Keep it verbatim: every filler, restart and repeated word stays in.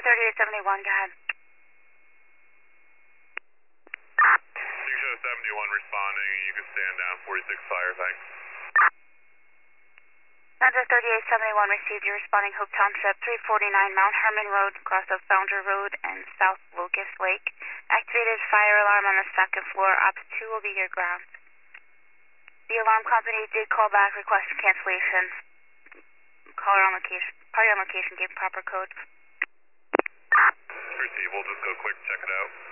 thirty-eight seventy-one, go ahead. You show seventy-one responding, and you can stand down, forty-six fire, thanks. Center thirty-eight seventy-one received. You're responding Hope Township, three forty-nine Mount Herman Road, cross of Founder Road and South Locust Lake. Activated fire alarm on the second floor. Ops two will be your ground. The alarm company did call back requesting cancellation. Caller on location, party on location gave proper code. Receive, we'll just go quick, check it out.